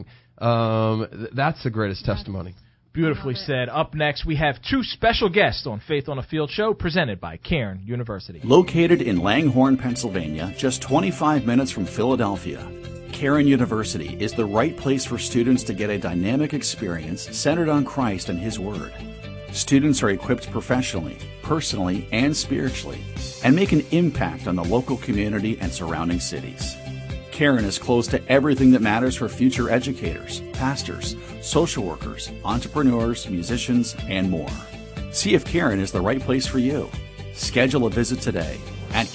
Speaker 2: That's the greatest testimony.
Speaker 1: Beautifully said. Up next, we have two special guests on Faith on a Field show presented by Cairn University.
Speaker 4: Located in Langhorne, Pennsylvania, just 25 minutes from Philadelphia, Cairn University is the right place for students to get a dynamic experience centered on Christ and His Word. Students are equipped professionally, personally, and spiritually, and make an impact on the local community and surrounding cities. Cairn is close to everything that matters for future educators, pastors, social workers, entrepreneurs, musicians, and more. See if Cairn is the right place for you. Schedule a visit today at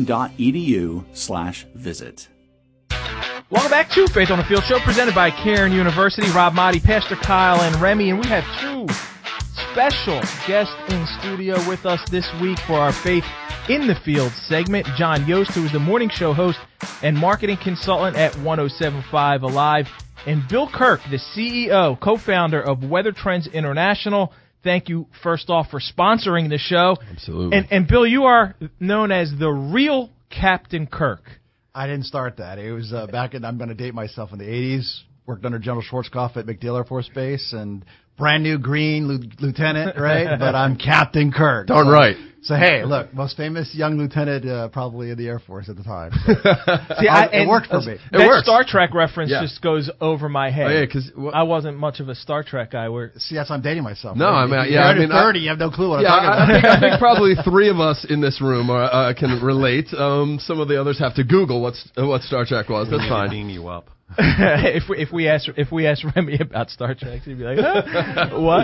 Speaker 4: cairn.edu/visit.
Speaker 1: Welcome back to Faith on the Field show presented by Cairn University. Rob Motti, Pastor Kyle, and Remy, and we have two special guests in studio with us this week for our Faith in the Field segment. John Yost, who is the morning show host and marketing consultant at 107.5 Alive, and Bill Kirk, the CEO, co-founder of Weather Trends International. Thank you, first off, for sponsoring the show.
Speaker 2: Absolutely.
Speaker 1: And Bill, you are known as the real Captain Kirk.
Speaker 7: I didn't start that. It was back in, I'm going to date myself, in the 80s. Worked under General Schwarzkopf at MacDill Air Force Base, and brand new green lieutenant, right? But I'm Captain Kirk.
Speaker 2: Darn right.
Speaker 7: So, hey, look, most famous young lieutenant probably in the Air Force at the time. So. See, it worked for me.
Speaker 1: That Star Trek reference just goes over my head.
Speaker 2: Oh, yeah, 'cause
Speaker 1: I wasn't much of a Star Trek guy.
Speaker 7: See, that's why I'm dating myself.
Speaker 2: No,
Speaker 7: right? I mean, 30, you have no clue what I'm talking about.
Speaker 2: I think probably three of us in this room can relate. Some of the others have to Google what Star Trek was. That's fine.
Speaker 8: Beam you up.
Speaker 1: if we ask Remy about Star Trek, he'd be like, what?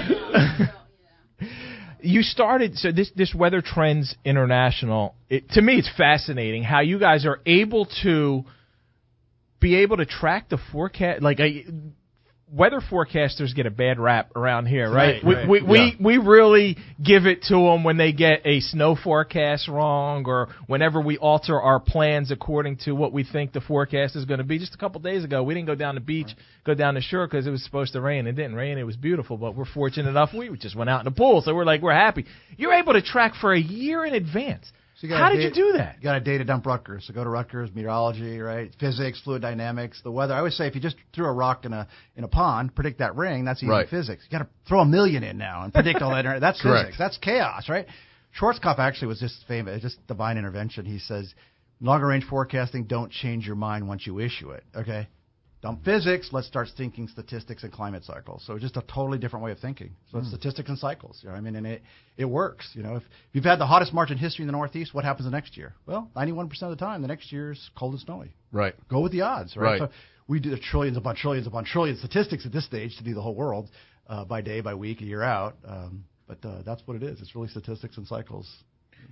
Speaker 1: You started, so this Weather Trends International, to me it's fascinating how you guys are able to track the forecast. Like, weather forecasters get a bad rap around here, right? We really give it to them when they get a snow forecast wrong, or whenever we alter our plans according to what we think the forecast is going to be. Just a couple days ago, we didn't go down the beach, go down the shore because it was supposed to rain. It didn't rain. It was beautiful, but we're fortunate enough we just went out in the pool, so we're happy. You're able to track for a year in advance. So how did you do that?
Speaker 7: You got a data dump Rutgers. So go to Rutgers, meteorology, right? Physics, fluid dynamics, the weather. I always say if you just threw a rock in a pond, predict that ring, that's easy physics. You got to throw 1 million in now and predict all that. That's physics. That's chaos, right? Schwarzkopf actually was just famous, just divine intervention. He says, longer range forecasting, don't change your mind once you issue it, okay? Dump physics, let's start thinking statistics and climate cycles. So just a totally different way of thinking. So it's statistics and cycles. You know what I mean? And it works. You know, if you've had the hottest March in history in the Northeast, what happens the next year? Well, 91% of the time, the next year's cold and snowy.
Speaker 2: Right.
Speaker 7: Go with the odds, right? So we do trillions upon trillions upon trillions statistics at this stage to do the whole world by day, by week, a year out. But that's what it is. It's really statistics and cycles.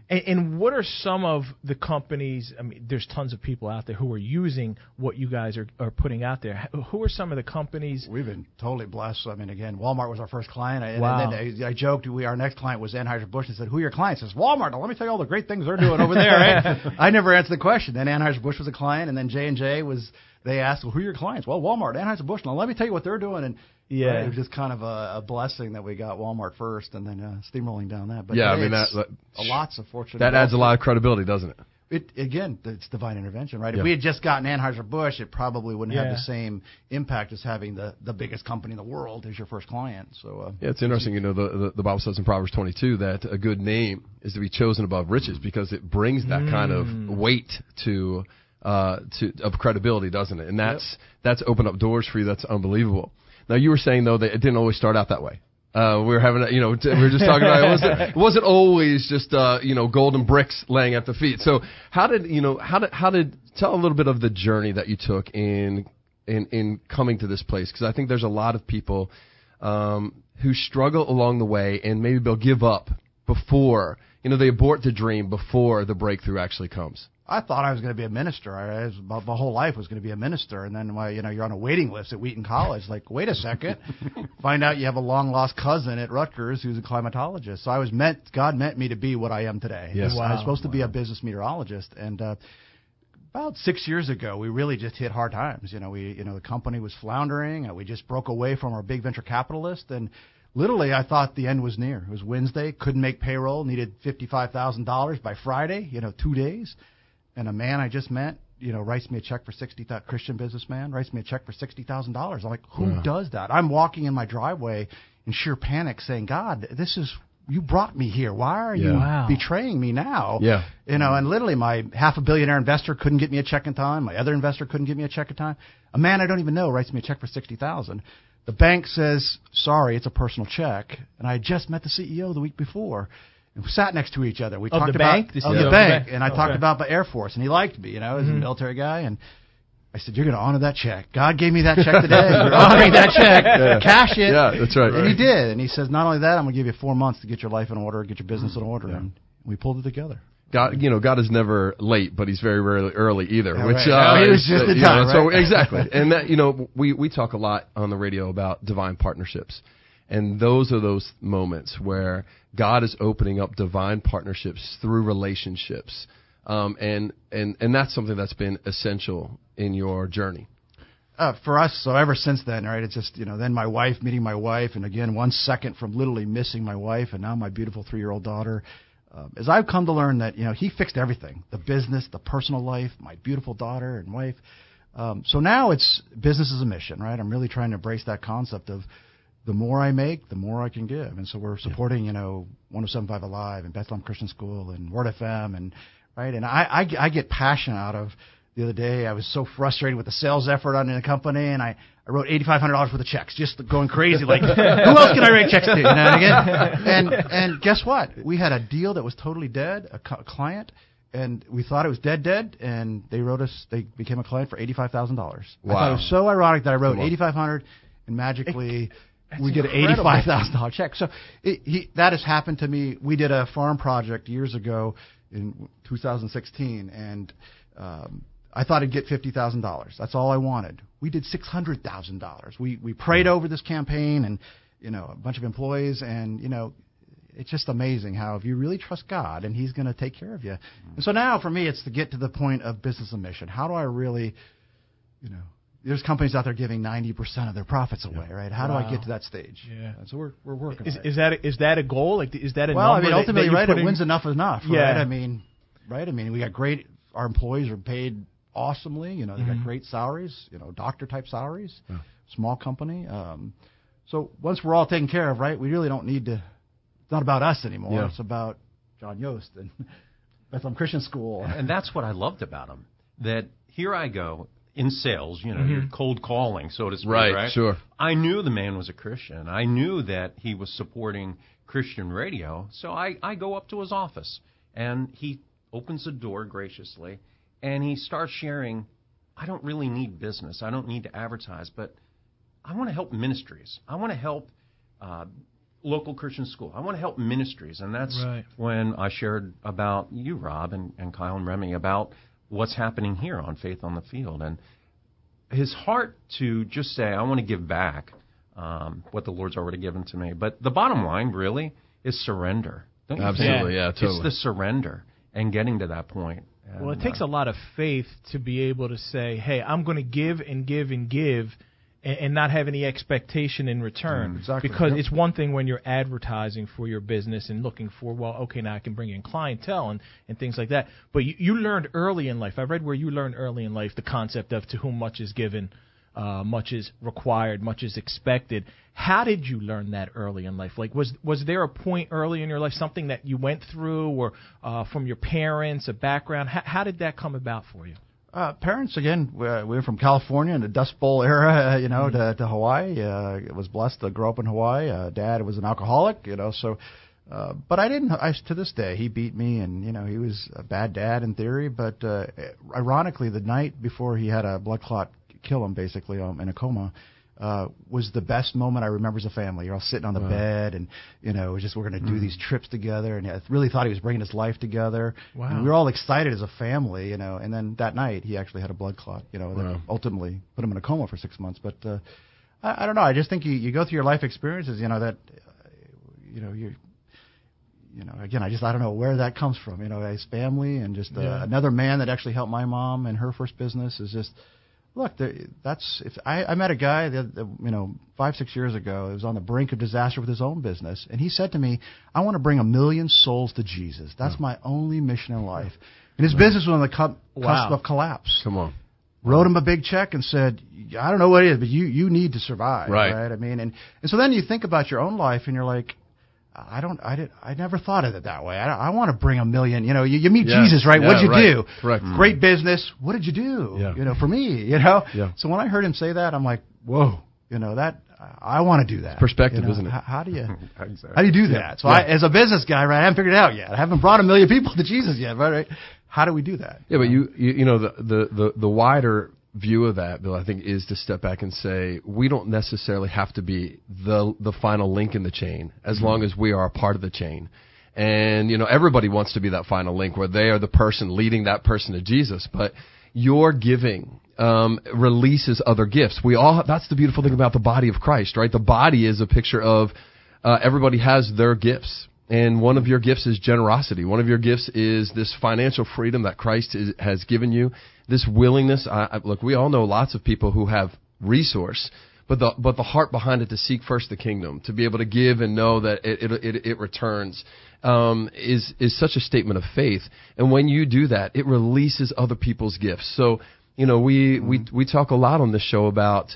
Speaker 1: And what are some of the companies? I mean, there's tons of people out there who are using what you guys are putting out there. Who are some of the companies?
Speaker 7: We've been totally blessed. I mean, again, Walmart was our first client.
Speaker 1: Wow.
Speaker 7: And then I joked, our next client was Anheuser-Busch, and said, who are your clients? I said, Walmart. Now, let me tell you all the great things they're doing over there. Right? I never answered the question. Then Anheuser-Busch was a client, and then J&J was, they asked, well, who are your clients? Well, Walmart, Anheuser-Busch. Now, let me tell you what they're doing. And yeah, it was just kind of a blessing that we got Walmart first, and then steamrolling down that. But
Speaker 2: yeah, I mean
Speaker 7: lots of fortune.
Speaker 2: That adds a lot of credibility, doesn't it?
Speaker 7: It's divine intervention, right?
Speaker 2: Yeah.
Speaker 7: If we had just gotten Anheuser-Busch, it probably wouldn't have the same impact as having the biggest company in the world as your first client. So
Speaker 2: yeah, it's interesting. You know, the Bible says in Proverbs 22 that a good name is to be chosen above riches because it brings that kind of weight of credibility, doesn't it? And that's opened up doors for you. That's unbelievable. Now, you were saying, though, that it didn't always start out that way. We were just talking about it wasn't always just golden bricks laying at the feet. So how did tell a little bit of the journey that you took in coming to this place? Because I think there's a lot of people who struggle along the way, and maybe they'll give up before they abort the dream before the breakthrough actually comes.
Speaker 7: I thought I was going to be a minister. My whole life was going to be a minister. And then, you're on a waiting list at Wheaton College. Like, wait a second. Find out you have a long-lost cousin at Rutgers who's a climatologist. So God meant me to be what I am today.
Speaker 2: Yes.
Speaker 7: Wow. I was supposed to be a business meteorologist. And about 6 years ago, we really just hit hard times. The company was floundering. We just broke away from our big venture capitalist. And literally, I thought the end was near. It was Wednesday, couldn't make payroll, needed $55,000 by Friday, 2 days. And a man I just met, writes me a check for $60,000. Christian businessman writes me a check for $60,000. I'm like, who does that? I'm walking in my driveway in sheer panic, saying, God, you brought me here. Why are you betraying me now?
Speaker 2: Yeah.
Speaker 7: And literally, my $500 million investor couldn't get me a check in time. My other investor couldn't get me a check in time. A man I don't even know writes me a check for $60,000. The bank says, sorry, it's a personal check. And I just met the CEO the week before. And we sat next to each other. We talked about the bank, and I talked about the Air Force, and he liked me, as a military guy. And I said, "You're going to honor that check. God gave me that check today. You're honoring that check. Cash it."
Speaker 2: Yeah, that's right.
Speaker 7: And he did. And he says, "Not only that, I'm going to give you 4 months to get your life in order, get your business in order." And we pulled it together.
Speaker 2: God is never late, but He's very rarely early either.
Speaker 7: Yeah,
Speaker 2: which
Speaker 7: right. It was just the time, right?
Speaker 2: So exactly, and that we talk a lot on the radio about divine partnerships. And those are those moments where God is opening up divine partnerships through relationships. And that's something that's been essential in your journey.
Speaker 7: For us, so ever since then, right, it's just, then my wife, meeting my wife, and again, 1 second from literally missing my wife, and now my beautiful 3-year-old daughter. As I've come to learn that, He fixed everything, the business, the personal life, my beautiful daughter and wife. So now it's business is a mission, right? I'm really trying to embrace that concept of the more I make, the more I can give. And so we're supporting, 107.5 Alive and Bethlehem Christian School and Word FM, and right. And I get passion out of. The other day, I was so frustrated with the sales effort on the company, and I wrote $8,500 worth of checks, just going crazy. Like, who else can I write checks to? And guess what? We had a deal that was totally dead, a client, and we thought it was dead, and they became a client for $85,000.
Speaker 2: Wow.
Speaker 7: I thought it was so ironic that I wrote $8,500, and magically we get an $85,000 check. So that has happened to me. We did a farm project years ago in 2016, and I thought I'd get $50,000. That's all I wanted. We did $600,000. We prayed over this campaign, and a bunch of employees, and it's just amazing how if you really trust God, and He's going to take care of you. And so now for me, it's to get to the point of business and mission. How do I really, there's companies out there giving 90% of their profits away, right? How do I get to that stage? Yeah. And so we're working.
Speaker 1: Is that a goal? Like, is that a
Speaker 7: well,
Speaker 1: number?
Speaker 7: Well, ultimately,
Speaker 1: that
Speaker 7: it wins enough, right? I mean, we got great. Our employees are paid awesomely. They got great salaries. Doctor-type salaries. Yeah. Small company. So once we're all taken care of, right? We really don't need to. It's not about us anymore. Yeah. It's about John Yost and Bethlehem Christian School.
Speaker 8: And that's what I loved about him. That here I go in sales. You're cold calling, so to speak. Right.
Speaker 2: Sure.
Speaker 8: I knew the man was a Christian. I knew that he was supporting Christian radio. So I go up to his office, and he opens the door graciously. And he starts sharing, I don't really need business. I don't need to advertise, but I want to help ministries. I want to help local Christian school. I want to help ministries. And that's when I shared about you, Rob, and Kyle and Remy, about what's happening here on Faith on the Field. And his heart to just say, I want to give back what the Lord's already given to me. But the bottom line, really, is surrender. Don't you
Speaker 2: Absolutely,
Speaker 8: think?
Speaker 2: yeah, totally.
Speaker 8: It's the surrender and getting to that point. And,
Speaker 1: well, it takes a lot of faith to be able to say, hey, I'm going to give and give and give and not have any expectation in return.
Speaker 7: Exactly.
Speaker 1: Because it's one thing when you're advertising for your business and looking for, well, okay, now I can bring in clientele and things like that. But you learned early in life. I read where you learned early in life the concept of to whom much is given, much is required, much is expected. How did you learn that early in life? Like, was there a point early in your life, something that you went through or from your parents, a background? How did that come about for you?
Speaker 7: Parents, again, we were from California in the Dust Bowl era, to Hawaii. Was blessed to grow up in Hawaii. Dad was an alcoholic, so. But I didn't. To this day, he beat me, and he was a bad dad in theory. But ironically, the night before he had a blood clot kill him, basically in a coma, was the best moment I remember as a family. You're all sitting on the bed, and it was just we're going to do these trips together, and I really thought he was bringing his life together.
Speaker 1: Wow.
Speaker 7: And we were all excited as a family, And then that night, he actually had a blood clot, that ultimately put him in a coma for 6 months. But I don't know. I just think you go through your life experiences, that again, I don't know where that comes from. His family and just another man that actually helped my mom in her first business is just. Look, I met a guy that 5-6 years ago. He was on the brink of disaster with his own business, and he said to me, "I want to bring 1 million souls to Jesus. That's my only mission in life." And his business was on the cusp of collapse.
Speaker 2: Come on.
Speaker 7: Wrote him a big check and said, "I don't know what it is, but you need to survive."
Speaker 2: Right.
Speaker 7: I mean, and so then you think about your own life, and you're like, I never thought of it that way. I want to bring 1 million. You meet Jesus, right? What'd you do?
Speaker 2: Correct.
Speaker 7: Great business. What did you do?
Speaker 2: Yeah.
Speaker 7: For me,
Speaker 2: Yeah.
Speaker 7: So when I heard him say that, I'm like, whoa, that I want to do that.
Speaker 2: It's perspective, isn't it?
Speaker 7: How do you
Speaker 8: Exactly.
Speaker 7: how do you do that? So as a business guy, right, I haven't figured it out yet. I haven't brought 1 million people to Jesus yet, right? How do we do that?
Speaker 2: Yeah, but the wider view of that, Bill, I think, is to step back and say we don't necessarily have to be the final link in the chain as long as we are a part of the chain. And, everybody wants to be that final link where they are the person leading that person to Jesus. But your giving releases other gifts. That's the beautiful thing about the body of Christ, right? The body is a picture of everybody has their gifts. And one of your gifts is generosity. One of your gifts is this financial freedom that Christ has given you. This willingness. Look, we all know lots of people who have resource, but the heart behind it to seek first the kingdom, to be able to give and know that it returns, is such a statement of faith. And when you do that, it releases other people's gifts. So, we talk a lot on this show about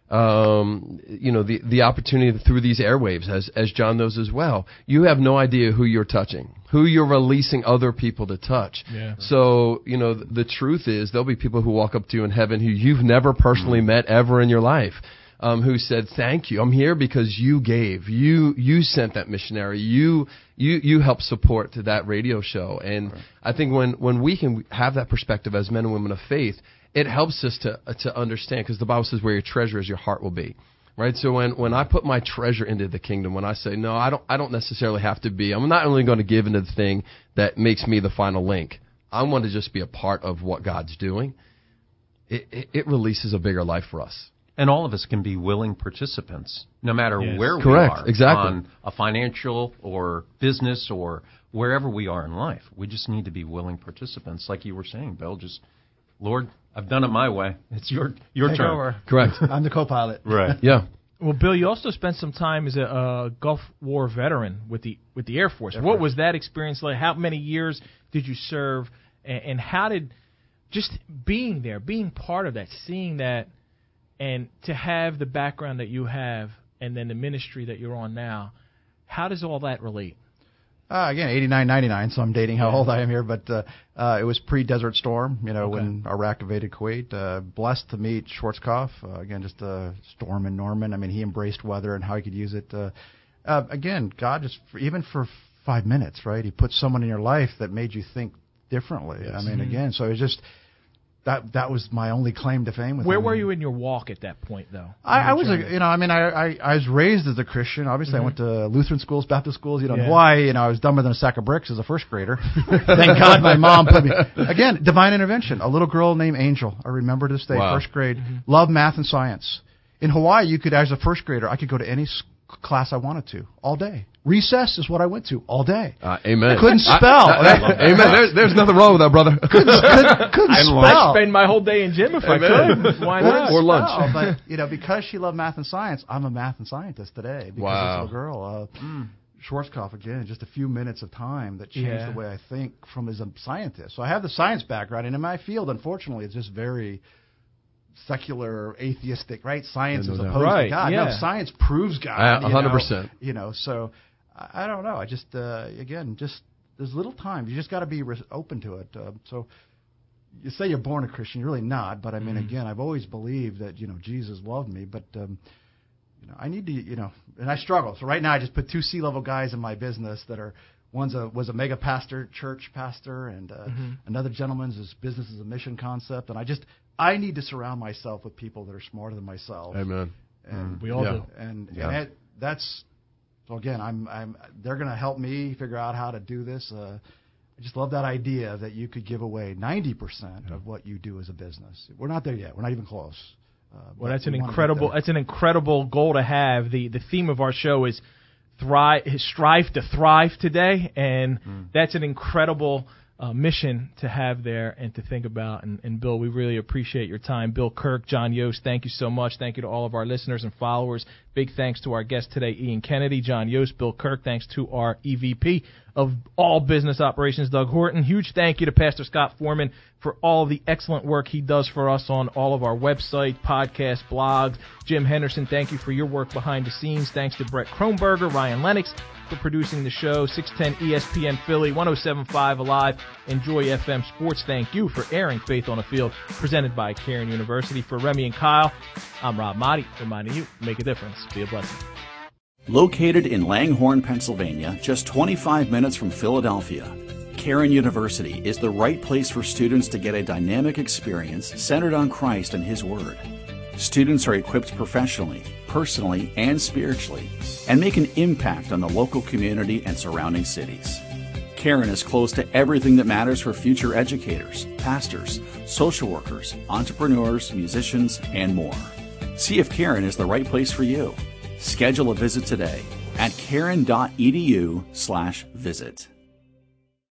Speaker 2: the opportunity through these airwaves, as John knows as well. You have no idea who you're touching, who you're releasing other people to touch. Yeah. So, the truth is there'll be people who walk up to you in heaven who you've never personally met ever in your life, who said, "Thank you. I'm here because you gave. You sent that missionary. You helped support to that radio show." And I think when we can have that perspective as men and women of faith, it helps us to understand, because the Bible says where your treasure is, your heart will be, right? So when I put my treasure into the kingdom, when I say, no, I don't necessarily have to be, I'm not only going to give into the thing that makes me the final link. I want to just be a part of what God's doing. It releases a bigger life for us.
Speaker 8: And all of us can be willing participants, no matter where
Speaker 2: Correct.
Speaker 8: we are,
Speaker 2: Exactly.
Speaker 8: on a financial or business or wherever we are in life. We just need to be willing participants, like you were saying, Bill. Just, Lord, I've done it my way. It's your
Speaker 7: Take
Speaker 8: turn.
Speaker 7: over.
Speaker 2: Correct.
Speaker 7: I'm the co-pilot.
Speaker 8: Right.
Speaker 2: Yeah.
Speaker 1: Well, Bill, you also spent some time as a Gulf War veteran with the Air Force. What was that experience like? How many years did you serve? And how did just being there, being part of that, seeing that, and to have the background that you have, and then the ministry that you're on now, how does all that relate?
Speaker 7: Again, 89, 99, so I'm dating how old I am here, but it was pre-Desert Storm, when Iraq invaded Kuwait. Blessed to meet Schwarzkopf, again, just a storm in Norman. I mean, he embraced weather and how he could use it. Again, God just, even for 5 minutes, right, he put someone in your life that made you think differently. Yes. I mean, again, so it's just, that was my only claim to fame.
Speaker 1: Where were you in your walk at that point, though?
Speaker 7: I was, I was raised as a Christian. Obviously, I went to Lutheran schools, Baptist schools. In Hawaii, I was dumber than a sack of bricks as a first grader. Thank God my mom put me. Again, divine intervention. A little girl named Angel. I remember to this day, first grade. Loved math and science. In Hawaii, you could, as a first grader, I could go to any class I wanted to all day. Recess is what I went to all day.
Speaker 2: Amen.
Speaker 7: I couldn't spell.
Speaker 2: Amen. There's nothing wrong with that, brother.
Speaker 7: Couldn't spell.
Speaker 1: I'd spend my whole day in gym if I could. Why not?
Speaker 2: Or lunch.
Speaker 7: But because she loved math and science, I'm a math and scientist today. Because of this little girl. Schwarzkopf, again, just a few minutes of time that changed the way I think from as a scientist. So I have the science background, and in my field, unfortunately, it's just very secular, atheistic, right? Science is opposed to God.
Speaker 1: Yeah.
Speaker 7: No, science proves God.
Speaker 2: 100%.
Speaker 7: So I don't know. I just, again, there's little time. You just got to be open to it. So you say you're born a Christian. You're really not. But, I mean, again, I've always believed that, Jesus loved me. But, I need to, and I struggle. So right now I just put 2 C-level guys in my business that are, was a mega pastor, church pastor, and another gentleman's business is a mission concept. And I need to surround myself with people that are smarter than myself.
Speaker 2: Amen.
Speaker 7: And
Speaker 1: we all do.
Speaker 7: And that's so again. They're going to help me figure out how to do this. I just love that idea that you could give away 90% of what you do as a business. We're not there yet. We're not even close.
Speaker 1: Well, that's an incredible goal to have. The theme of our show is strive to thrive today, and that's an incredible mission to have there and to think about. And Bill, we really appreciate your time. Bill Kirk, John Yost, thank you so much. Thank you to all of our listeners and followers. Big thanks to our guest today, Ian Kennedy, John Yost, Bill Kirk. Thanks to our EVP of all business operations, Doug Horton. Huge thank you to Pastor Scott Foreman for all the excellent work he does for us on all of our website, podcasts, blogs. Jim Henderson, thank you for your work behind the scenes. Thanks to Brett Kronberger, Ryan Lennox for producing the show. 610 ESPN Philly, 107.5 Alive, Enjoy FM Sports. Thank you for airing Faith on the Field, presented by Cairn University. For Remy and Kyle, I'm Rob Motti, reminding you, make a difference. Be a blessing.
Speaker 4: Located in Langhorne, Pennsylvania, just 25 minutes from Philadelphia, Cairn University is the right place for students to get a dynamic experience centered on Christ and His Word. Students are equipped professionally, personally, and spiritually, and make an impact on the local community and surrounding cities. Cairn is close to everything that matters for future educators, pastors, social workers, entrepreneurs, musicians, and more. See if Cairn is the right place for you. Schedule a visit today at cairn.edu/visit.